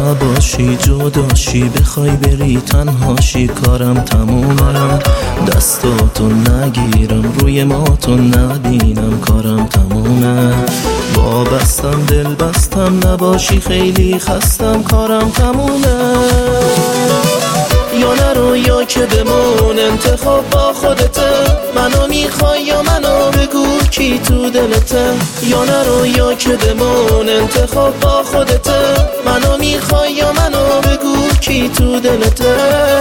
نباشی جداشی بخوای بری تنهاشی کارم تمومه، دستاتو نگیرم روی ماتو نبینم کارم تمومه، وابستم دل بستم نباشی خیلی خستم کارم تمومه. یا نرو یا که بمون انتخاب با خودته، منو میخوای یا منو بگو کی تو دلته. یا نرو یا که بمون انتخاب با خودته، منو میخوای یا منو بگو کی تو دلته.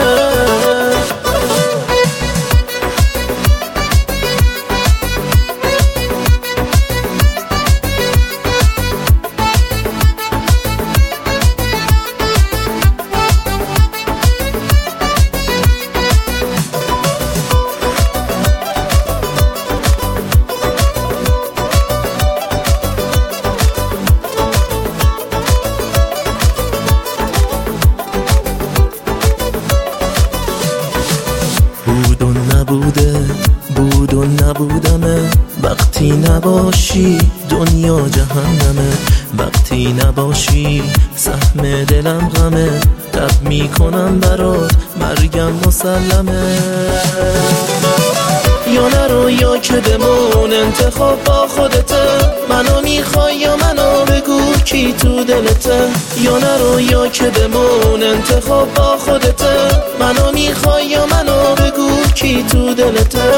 بود و نبوده بود و نبودمه، وقتی نباشی دنیا جهنمه، وقتی نباشی سهم دلم غمه، تب میکنم برات مرگم مسلمه. یا نرو یا که بمون انتخاب با خودته، منو میخوای یا منو بگو کی تو دلته. یا نرو یا که بمون انتخاب با خودته، منو میخوای یا منو بگو کی تو دلته.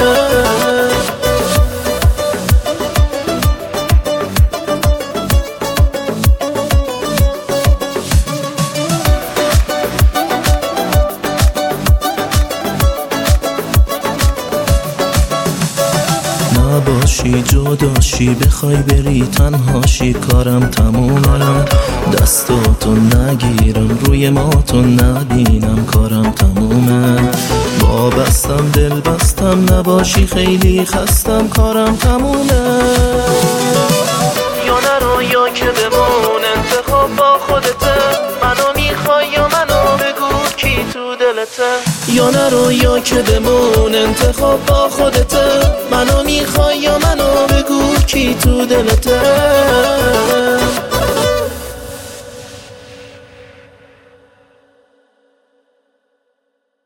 نباشی جداشی بخوای بری تنهاشی کارم تمومه، دستاتو نگیرم روی ماتو نبینم کارم تمومه، وابستم دل بستم نباشی خیلی خستم کارم تمومه. یا نرو یا که بمون انتخاب با خودته، منو میخوای یا منو بگو کی تو دلته. یا نرو یا که بمون انتخاب با خودته، منو میخوای یا منو بگو کی تو دلته.